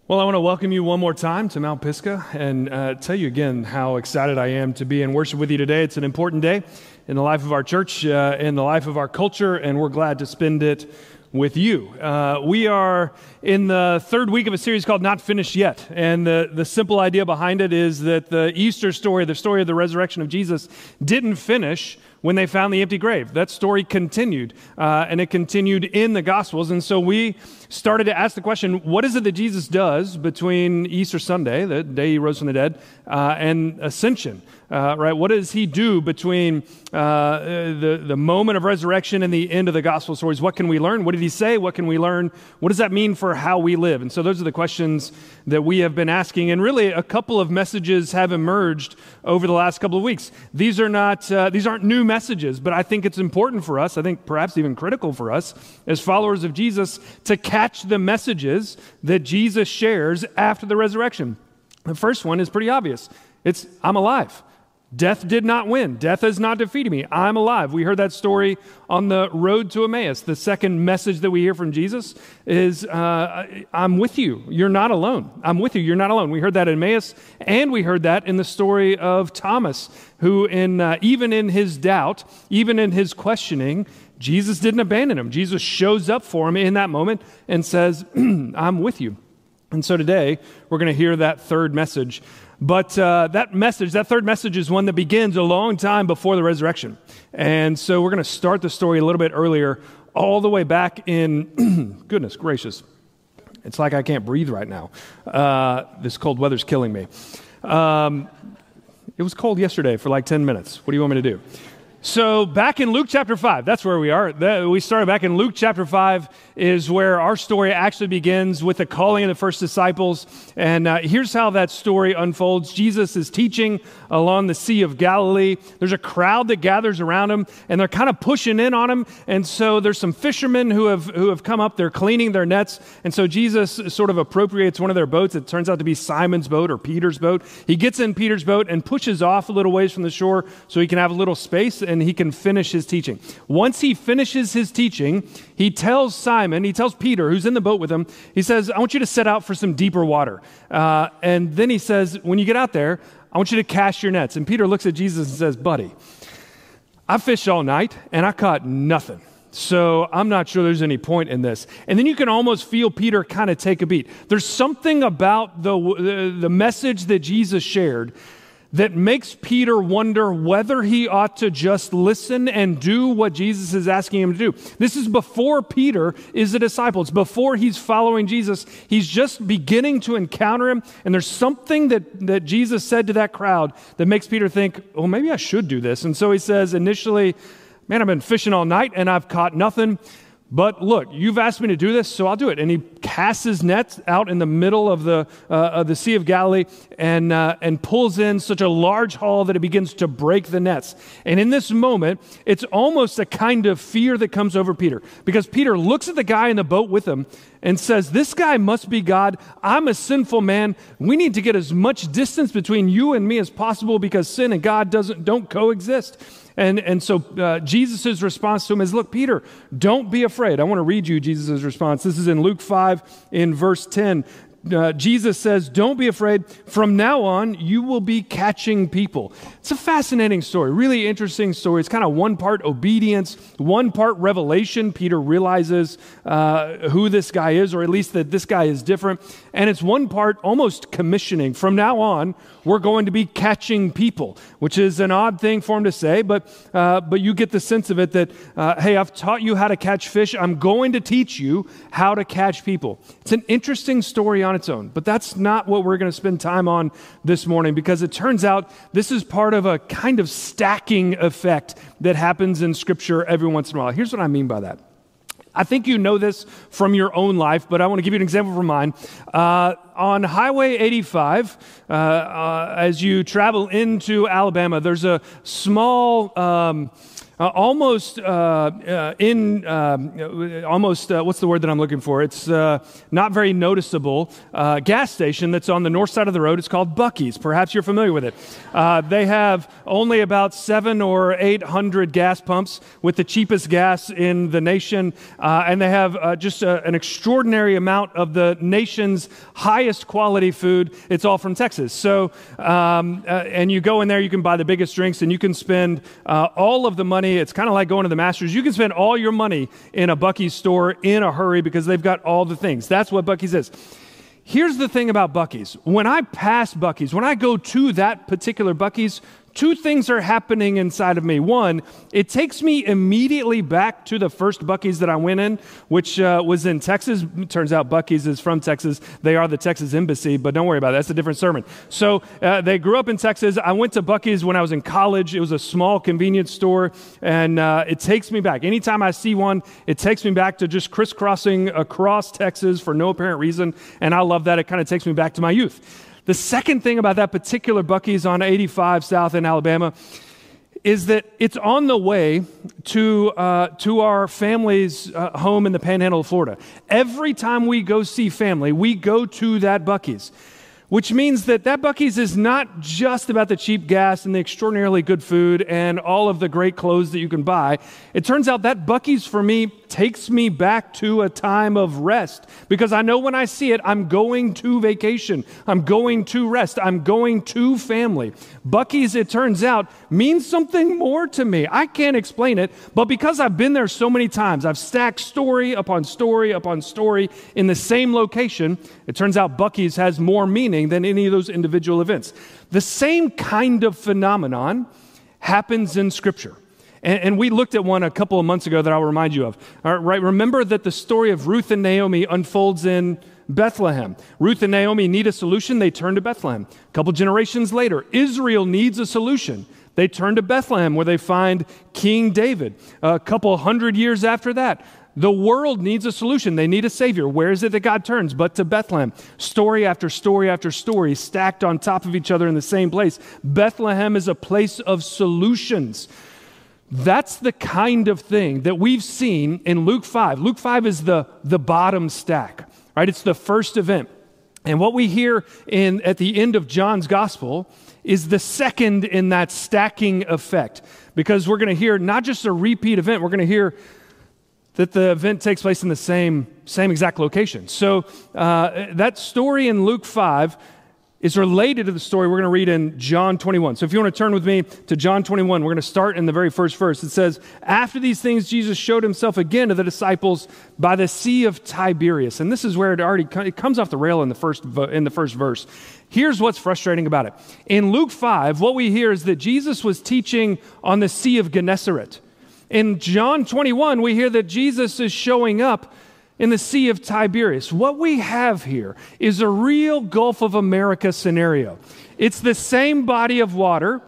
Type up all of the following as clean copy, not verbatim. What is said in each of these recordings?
Well, I want to welcome you one more time to Mount Pisgah and tell you again how excited I am to be in worship with you today. It's an important day in the life of our church, in the life of our culture, and we're glad to spend it with you. We are in the third week of a series called Not Finished Yet, and the simple idea behind it is that the Easter story, the story of the resurrection of Jesus, didn't finish when they found the empty grave. That story continued, and it continued in the Gospels. And so we started to ask the question, what is it that Jesus does between Easter Sunday, the day he rose from the dead, and Ascension? Right? What does he do between the moment of resurrection and the end of the gospel stories? What can we learn? What did he say? What can we learn? What does that mean for how we live? And so those are the questions that we have been asking. And really, a couple of messages have emerged over the last couple of weeks. These aren't new messages, but I think it's important for us, I think perhaps even critical for us as followers of Jesus, to catch the messages that Jesus shares after the resurrection. The first one is pretty obvious. It's, I'm alive. Death did not win. Death has not defeated me. I'm alive. We heard that story on the road to Emmaus. The second message that we hear from Jesus is, I'm with you. You're not alone. I'm with you. You're not alone. We heard that in Emmaus, and we heard that in the story of Thomas, who even in his doubt, even in his questioning, Jesus didn't abandon him. Jesus shows up for him in that moment and says, I'm with you. And so today, we're going to hear that third message. But that third message is one that begins a long time before the resurrection. And so we're going to start the story a little bit earlier, all the way back in, goodness gracious, it's like I can't breathe right now. This cold weather's killing me. It was cold yesterday for like 10 minutes. What do you want me to do? So back in Luke chapter 5, that's where we are. We started back in Luke chapter 5 is where our story actually begins with the calling of the first disciples. And here's how that story unfolds. Jesus is teaching along the Sea of Galilee. There's a crowd that gathers around him, and they're kind of pushing in on him. And so there's some fishermen who have come up. They're cleaning their nets. And so Jesus sort of appropriates one of their boats. It turns out to be Simon's boat or Peter's boat. He gets in Peter's boat and pushes off a little ways from the shore so he can have a little space and he can finish his teaching. Once he finishes his teaching, he tells Peter, who's in the boat with him, he says, I want you to set out for some deeper water. And then he says, when you get out there, I want you to cast your nets. And Peter looks at Jesus and says, buddy, I fished all night and I caught nothing. So I'm not sure there's any point in this. And then you can almost feel Peter kind of take a beat. There's something about the message that Jesus shared that makes Peter wonder whether he ought to just listen and do what Jesus is asking him to do. This is before Peter is a disciple. It's before he's following Jesus. He's just beginning to encounter him, and there's something that Jesus said to that crowd that makes Peter think, oh, maybe I should do this. And so he says initially, man, I've been fishing all night and I've caught nothing. But look, you've asked me to do this, so I'll do it. And he casts his nets out in the middle of the Sea of Galilee and pulls in such a large haul that it begins to break the nets. And in this moment, it's almost a kind of fear that comes over Peter, because Peter looks at the guy in the boat with him and says, this guy must be God. I'm a sinful man. We need to get as much distance between you and me as possible because sin and God don't coexist. And so Jesus' response to him is, look, Peter, don't be afraid. I want to read you Jesus' response. This is in Luke 5 in verse 10. Jesus says, don't be afraid. From now on, you will be catching people. It's a fascinating story, really interesting story. It's kind of one part obedience, one part revelation. Peter realizes who this guy is, or at least that this guy is different. And it's one part almost commissioning. From now on, we're going to be catching people, which is an odd thing for him to say, but you get the sense of it that, hey, I've taught you how to catch fish. I'm going to teach you how to catch people. It's an interesting story on its own, but that's not what we're going to spend time on this morning, because it turns out this is part of a kind of stacking effect that happens in Scripture every once in a while. Here's what I mean by that. I think you know this from your own life, but I want to give you an example from mine. On Highway 85, as you travel into Alabama, there's a small, what's the word that I'm looking for? It's not very noticeable gas station that's on the north side of the road. It's called Buc-ee's. Perhaps you're familiar with it. They have only about 700 or 800 gas pumps with the cheapest gas in the nation, and they have just an extraordinary amount of the nation's highest highest quality food. It's all from Texas. So, and you go in there, you can buy the biggest drinks, and you can spend all of the money. It's kind of like going to the Masters. You can spend all your money in a Buc-ee's store in a hurry because they've got all the things. That's what Buc-ee's is. Here's the thing about Buc-ee's. When I pass Buc-ee's, when I go to that particular Buc-ee's, two things are happening inside of me. One, it takes me immediately back to the first Buc-ee's that I went in, which was in Texas. It turns out Buc-ee's is from Texas. They are the Texas Embassy, but don't worry about it. That's a different sermon. So they grew up in Texas. I went to Buc-ee's when I was in college. It was a small convenience store, and it takes me back. Anytime I see one, it takes me back to just crisscrossing across Texas for no apparent reason, and I love that. It kind of takes me back to my youth. The second thing about that particular Buc-ee's on 85 South in Alabama is that it's on the way to our family's home in the Panhandle of Florida. Every time we go see family, we go to that Buc-ee's, which means that Buc-ee's is not just about the cheap gas and the extraordinarily good food and all of the great clothes that you can buy. It turns out that Buc-ee's for me takes me back to a time of rest because I know when I see it, I'm going to vacation. I'm going to rest. I'm going to family. Buc-ee's, it turns out, means something more to me. I can't explain it, but because I've been there so many times, I've stacked story upon story upon story in the same location, it turns out Buc-ee's has more meaning than any of those individual events. The same kind of phenomenon happens in Scripture. And we looked at one a couple of months ago that I'll remind you of. All right, remember that the story of Ruth and Naomi unfolds in Bethlehem. Ruth and Naomi need a solution. They turn to Bethlehem. A couple generations later, Israel needs a solution. They turn to Bethlehem where they find King David. A couple hundred years after that, the world needs a solution. They need a Savior. Where is it that God turns? But to Bethlehem. Story after story after story stacked on top of each other in the same place. Bethlehem is a place of solutions. That's the kind of thing that we've seen in Luke 5. Luke 5 is the bottom stack, right? It's the first event. And what we hear at the end of John's gospel is the second in that stacking effect. Because we're going to hear not just a repeat event, we're going to hear that the event takes place in the same exact location. So that story in Luke 5 is related to the story we're going to read in John 21. So if you want to turn with me to John 21, we're going to start in the very first verse. It says, "After these things, Jesus showed himself again to the disciples by the Sea of Tiberias." And this is where it comes off the rail in the first verse. Here's what's frustrating about it. In Luke 5, what we hear is that Jesus was teaching on the Sea of Gennesaret. In John 21, we hear that Jesus is showing up in the Sea of Tiberias. What we have here is a real Gulf of America scenario. It's the same body of water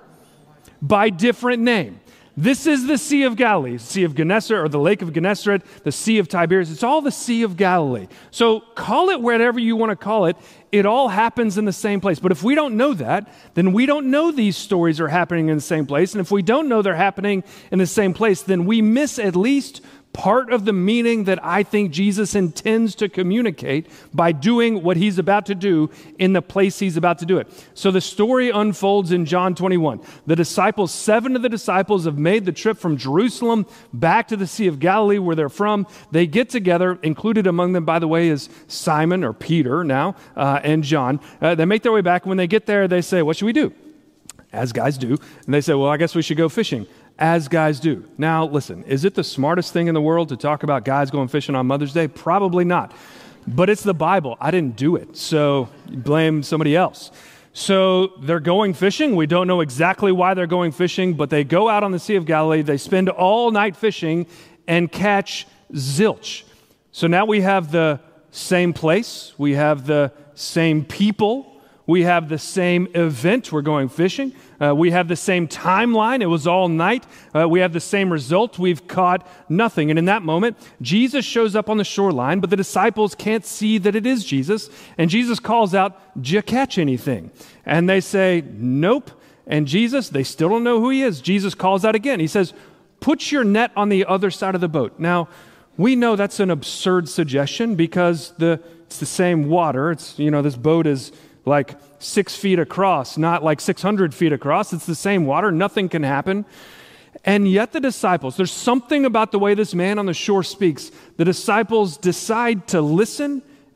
by different name. This is the Sea of Galilee, Sea of Gennesaret, or the Lake of Gennesaret, the Sea of Tiberias. It's all the Sea of Galilee. So call it whatever you want to call it. It all happens in the same place. But if we don't know that, then we don't know these stories are happening in the same place. And if we don't know they're happening in the same place, then we miss at least part of the meaning that I think Jesus intends to communicate by doing what he's about to do in the place he's about to do it. So the story unfolds in John 21. Seven of the disciples have made the trip from Jerusalem back to the Sea of Galilee where they're from. They get together, included among them, by the way, is Simon, or Peter now, and John. They make their way back. When they get there, they say, "What should we do?" As guys do. And they say, "Well, I guess we should go fishing." As guys do. Now, listen, is it the smartest thing in the world to talk about guys going fishing on Mother's Day? Probably not. But it's the Bible. I didn't do it, so blame somebody else. So they're going fishing. We don't know exactly why they're going fishing, but they go out on the Sea of Galilee. They spend all night fishing and catch zilch. So now we have the same place. We have the same people. We have the same event. We're going fishing. We have the same timeline. It was all night. We have the same result. We've caught nothing. And in that moment, Jesus shows up on the shoreline, but the disciples can't see that it is Jesus. And Jesus calls out, "Did you catch anything?" And they say, "Nope." And Jesus, they still don't know who he is. Jesus calls out again. He says, "Put your net on the other side of the boat." Now, we know that's an absurd suggestion because it's the same water. This boat is like 6 feet across, not like 600 feet across. It's the same water. Nothing can happen. And yet the disciples, there's something about the way this man on the shore speaks. The disciples decide to listen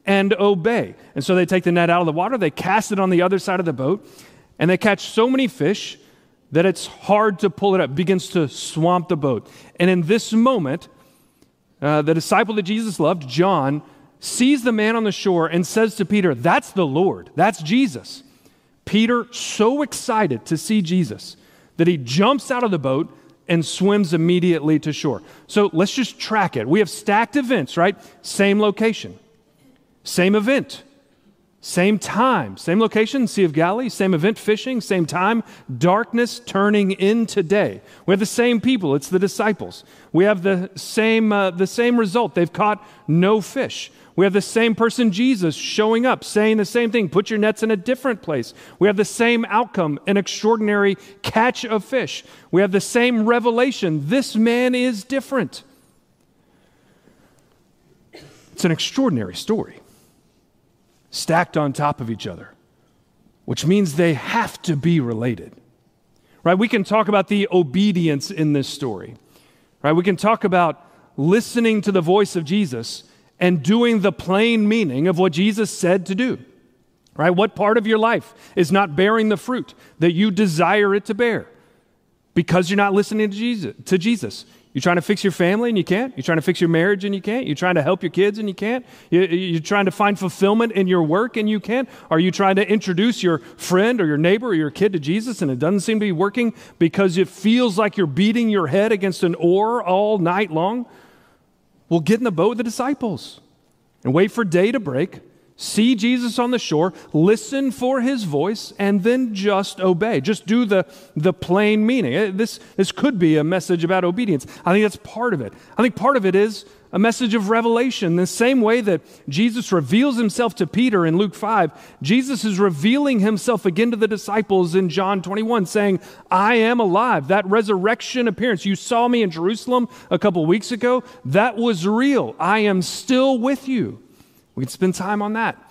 and obey. And so they take the net out of the water, they cast it on the other side of the boat, and they catch so many fish that it's hard to pull it up, begins to swamp the boat. And in this moment, the disciple that Jesus loved, John, sees the man on the shore and says to Peter, "That's the Lord, that's Jesus." Peter, so excited to see Jesus, that he jumps out of the boat and swims immediately to shore. So let's just track it. We have stacked events, right? Same location, same event, same time, same location, Sea of Galilee, same event, fishing, same time, darkness turning into day. We have the same people, it's the disciples. We have the same result. They've caught no fish. We have the same person, Jesus, showing up, saying the same thing, put your nets in a different place. We have the same outcome, an extraordinary catch of fish. We have the same revelation, this man is different. It's an extraordinary story, stacked on top of each other, which means they have to be related, right? We can talk about the obedience in this story, right? We can talk about listening to the voice of Jesus and doing the plain meaning of what Jesus said to do, right? What part of your life is not bearing the fruit that you desire it to bear because you're not listening to Jesus? You're trying to fix your family and you can't. You're trying to fix your marriage and you can't. You're trying to help your kids and you can't. You're trying to find fulfillment in your work and you can't. Are you trying to introduce your friend or your neighbor or your kid to Jesus and it doesn't seem to be working because it feels like you're beating your head against an oar all night long? Well, get in the boat with the disciples and wait for day to break, see Jesus on the shore, listen for his voice, and then just obey. Just do the plain meaning. This could be a message about obedience. I think that's part of it. I think part of it is a message of revelation. The same way that Jesus reveals himself to Peter in Luke 5, Jesus is revealing himself again to the disciples in John 21, saying, I am alive. That resurrection appearance, you saw me in Jerusalem a couple weeks ago, that was real. I am still with you. We can spend time on that.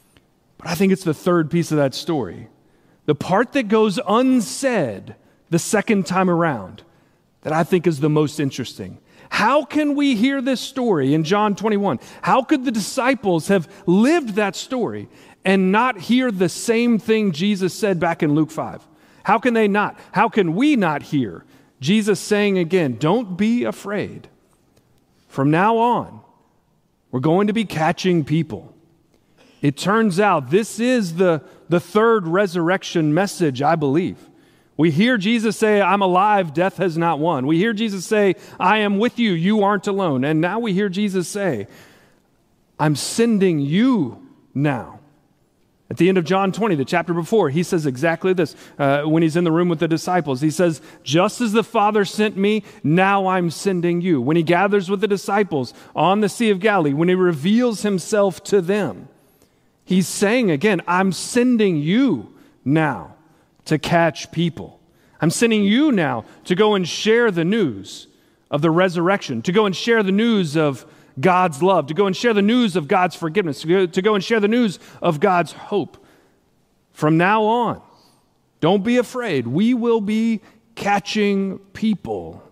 But I think it's the third piece of that story, the part that goes unsaid the second time around, that I think is the most interesting. How can we hear this story in John 21? How could the disciples have lived that story and not hear the same thing Jesus said back in Luke 5? How can they not? How can we not hear Jesus saying again, don't be afraid. From now on, we're going to be catching people. It turns out this is the third resurrection message, I believe. We hear Jesus say, I'm alive, death has not won. We hear Jesus say, I am with you, you aren't alone. And now we hear Jesus say, I'm sending you now. At the end of John 20, the chapter before, he says exactly this when he's in the room with the disciples. He says, just as the Father sent me, now I'm sending you. When he gathers with the disciples on the Sea of Galilee, when he reveals himself to them, he's saying again, I'm sending you now to catch people. I'm sending you now to go and share the news of the resurrection, to go and share the news of God's love, to go and share the news of God's forgiveness, to go and share the news of God's hope. From now on, don't be afraid. We will be catching people.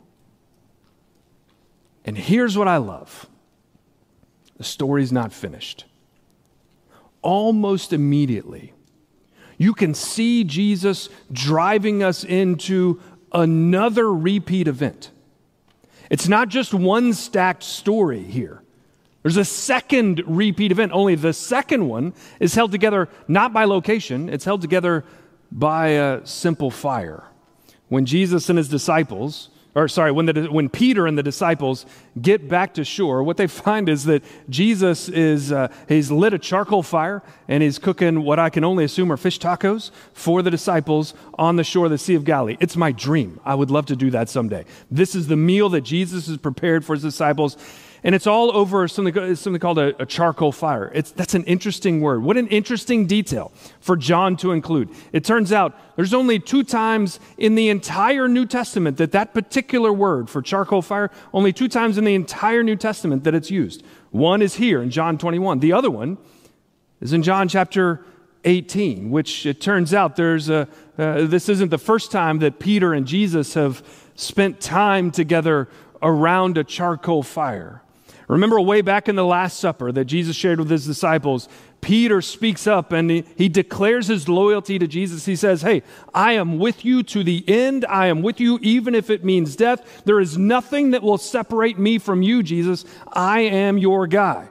And here's what I love. The story's not finished. Almost immediately, you can see Jesus driving us into another repeat event. It's not just one stacked story here. There's a second repeat event, only the second one is held together not by location, it's held together by a simple fire. When Jesus and his disciples, when Peter and the disciples get back to shore, what they find is that Jesus he's lit a charcoal fire and he's cooking what I can only assume are fish tacos for the disciples on the shore of the Sea of Galilee. It's my dream. I would love to do that someday. This is the meal that Jesus has prepared for his disciples. And it's all over something called a charcoal fire. That's an interesting word. What an interesting detail for John to include. It turns out there's only 2 times in the entire New Testament that particular word for charcoal fire, only 2 times in the entire New Testament that it's used. One is here in John 21. The other one is in John chapter 18, which it turns out this isn't the first time that Peter and Jesus have spent time together around a charcoal fire. Remember way back in the Last Supper that Jesus shared with his disciples, Peter speaks up and he declares his loyalty to Jesus. He says, hey, I am with you to the end. I am with you even if it means death. There is nothing that will separate me from you, Jesus. I am your guy.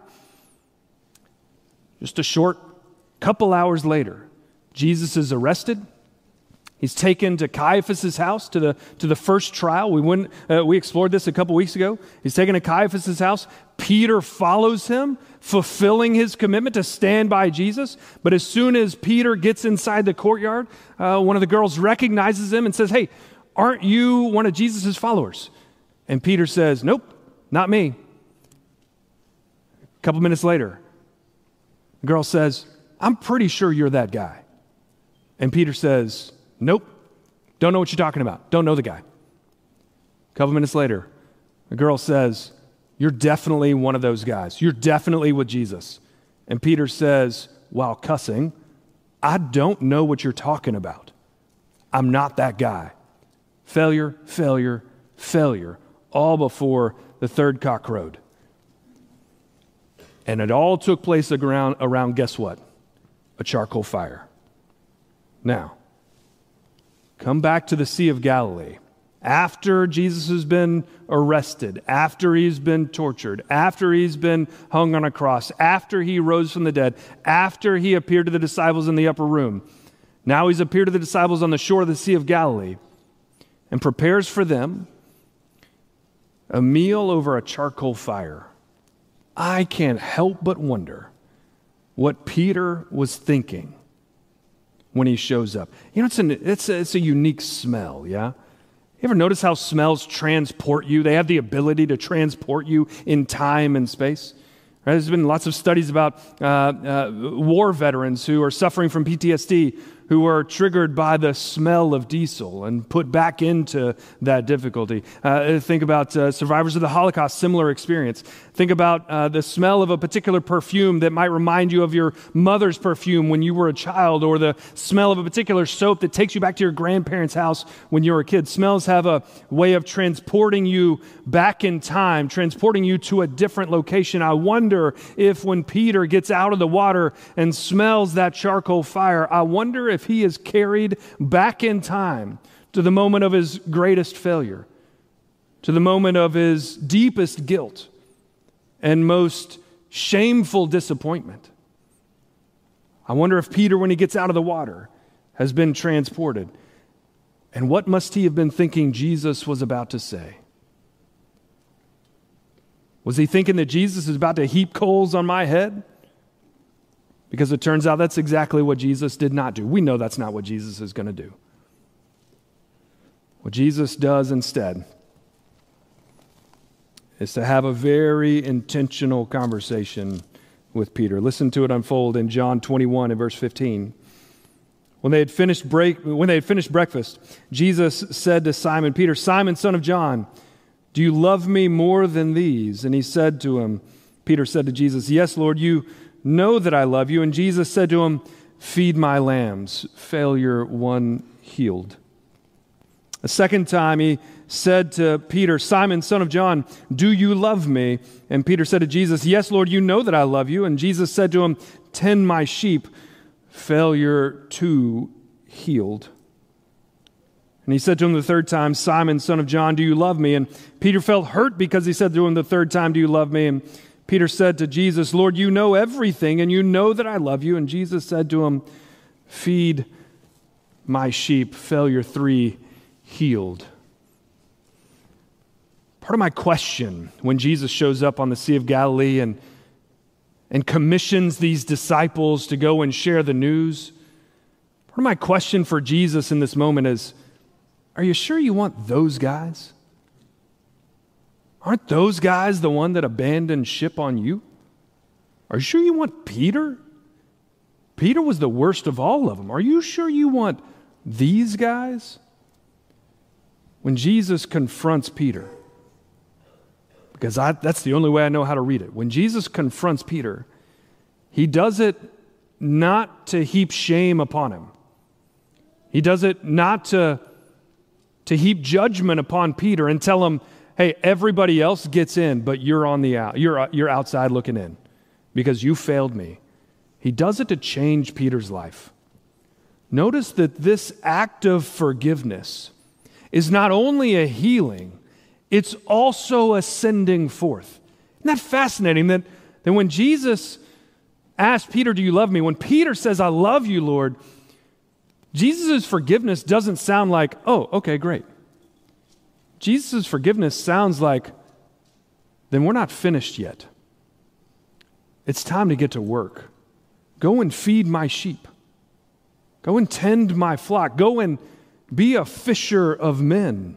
Just a short couple hours later, Jesus is arrested. He's taken to Caiaphas' house to the first trial. We explored this a couple weeks ago. He's taken to Caiaphas' house. Peter follows him, fulfilling his commitment to stand by Jesus. But as soon as Peter gets inside the courtyard, one of the girls recognizes him and says, hey, aren't you one of Jesus' followers? And Peter says, nope, not me. A couple minutes later, the girl says, I'm pretty sure you're that guy. And Peter says, nope, don't know what you're talking about. Don't know the guy. A couple minutes later, the girl says, you're definitely one of those guys. You're definitely with Jesus. And Peter says, while cussing, I don't know what you're talking about. I'm not that guy. Failure, failure, failure, all before the third cock crowed. And it all took place around guess what? A charcoal fire. Now, come back to the Sea of Galilee. After Jesus has been arrested, after he's been tortured, after he's been hung on a cross, after he rose from the dead, after he appeared to the disciples in the upper room, now he's appeared to the disciples on the shore of the Sea of Galilee and prepares for them a meal over a charcoal fire. I can't help but wonder what Peter was thinking when he shows up. You know, it's a unique smell, yeah? You ever notice how smells transport you? They have the ability to transport you in time and space. Right? There's been lots of studies about war veterans who are suffering from PTSD, who are triggered by the smell of diesel and put back into that difficulty. Think about survivors of the Holocaust, similar experience. Think about the smell of a particular perfume that might remind you of your mother's perfume when you were a child, or the smell of a particular soap that takes you back to your grandparents' house when you were a kid. Smells have a way of transporting you back in time, transporting you to a different location. I wonder if when Peter gets out of the water and smells that charcoal fire, I wonder if he is carried back in time to the moment of his greatest failure, to the moment of his deepest guilt and most shameful disappointment. I wonder if Peter, when he gets out of the water, has been transported. And what must he have been thinking Jesus was about to say? Was he thinking that Jesus is about to heap coals on my head? Because it turns out that's exactly what Jesus did not do. We know that's not what Jesus is going to do. What Jesus does instead is to have a very intentional conversation with Peter. Listen to it unfold in John 21 and verse 15. When they had finished breakfast, Jesus said to Simon Peter, Simon, son of John, do you love me more than these? And he said to him, Peter said to Jesus, yes, Lord, you know that I love you. And Jesus said to him, feed my lambs. Failure one, healed. A second time he said to Peter, Simon, son of John, do you love me? And Peter said to Jesus, yes, Lord, you know that I love you. And Jesus said to him, tend my sheep. Failure two, healed. And he said to him the third time, Simon, son of John, do you love me? And Peter felt hurt because he said to him the third time, do you love me? And Peter said to Jesus, Lord, you know everything, and you know that I love you. And Jesus said to him, feed my sheep. Failure three, healed. Part of my question when Jesus shows up on the Sea of Galilee and commissions these disciples to go and share the news, part of my question for Jesus in this moment is, are you sure you want those guys? Aren't those guys the one that abandoned ship on you? Are you sure you want Peter? Peter was the worst of all of them. Are you sure you want these guys? When Jesus confronts Peter, because that's the only way I know how to read it. When Jesus confronts Peter, he does it not to heap shame upon him. He does it not to heap judgment upon Peter and tell him, hey, everybody else gets in, but you're on the out. You're outside looking in because you failed me. He does it to change Peter's life. Notice that this act of forgiveness is not only a healing, it's also a sending forth. Isn't that fascinating that when Jesus asked Peter, do you love me? When Peter says, I love you, Lord, Jesus' forgiveness doesn't sound like, oh, okay, great. Jesus' forgiveness sounds like, then we're not finished yet. It's time to get to work. Go and feed my sheep. Go and tend my flock. Go and be a fisher of men.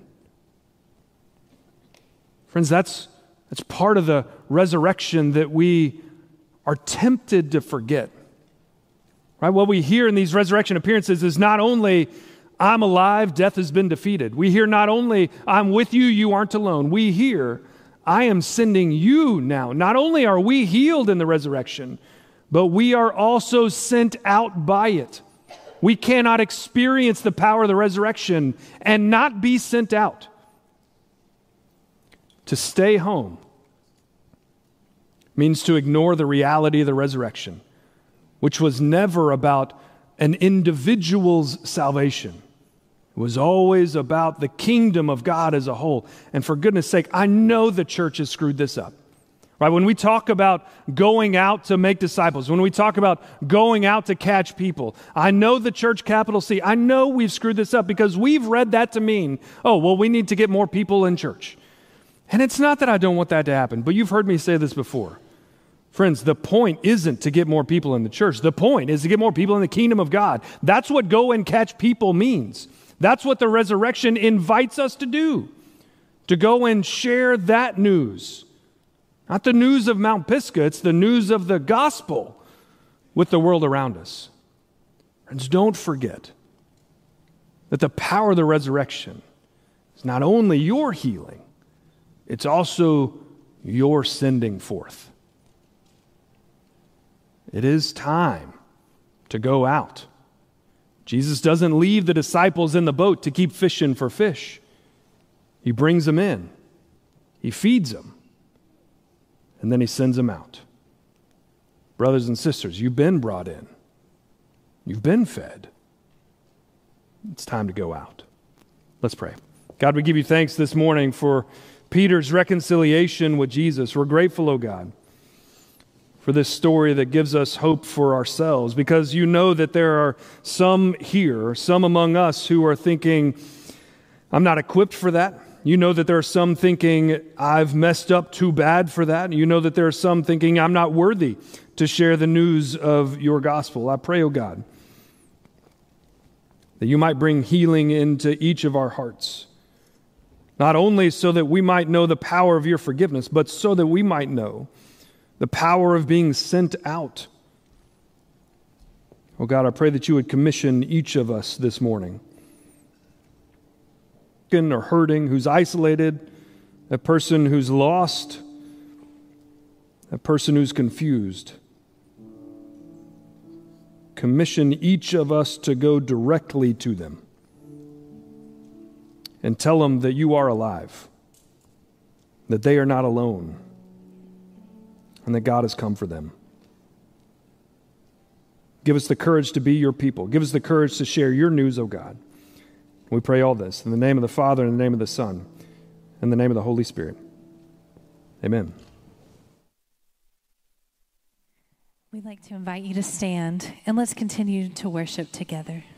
Friends, that's part of the resurrection that we are tempted to forget. Right? What we hear in these resurrection appearances is not only, I'm alive, death has been defeated. We hear not only, I'm with you, you aren't alone. We hear, I am sending you now. Not only are we healed in the resurrection, but we are also sent out by it. We cannot experience the power of the resurrection and not be sent out. To stay home means to ignore the reality of the resurrection, which was never about an individual's salvation. It was always about the kingdom of God as a whole. And for goodness sake, I know the church has screwed this up. Right? When we talk about going out to make disciples, when we talk about going out to catch people, I know the church, capital C, I know we've screwed this up because we've read that to mean, oh, well, we need to get more people in church. And it's not that I don't want that to happen, but you've heard me say this before. Friends, the point isn't to get more people in the church. The point is to get more people in the kingdom of God. That's what go and catch people means. That's what the resurrection invites us to do, to go and share that news. Not the news of Mount Pisgah, it's the news of the gospel with the world around us. Friends, don't forget that the power of the resurrection is not only your healing, it's also your sending forth. It is time to go out. Jesus doesn't leave the disciples in the boat to keep fishing for fish. He brings them in. He feeds them. And then he sends them out. Brothers and sisters, you've been brought in. You've been fed. It's time to go out. Let's pray. God, we give you thanks this morning for Peter's reconciliation with Jesus. We're grateful, oh God, for this story that gives us hope for ourselves, because you know that there are some here, some among us who are thinking, I'm not equipped for that. You know that there are some thinking, I've messed up too bad for that. You know that there are some thinking, I'm not worthy to share the news of your gospel. I pray, oh God, that you might bring healing into each of our hearts, not only so that we might know the power of your forgiveness, but so that we might know the power of being sent out. Oh God, I pray that you would commission each of us this morning, or hurting, who's isolated, a person who's lost, a person who's confused. Commission each of us to go directly to them and tell them that you are alive, that they are not alone, and that God has come for them. Give us the courage to be your people. Give us the courage to share your news, oh God. We pray all this in the name of the Father, and in the name of the Son, and in the name of the Holy Spirit. Amen. We'd like to invite you to stand, and let's continue to worship together.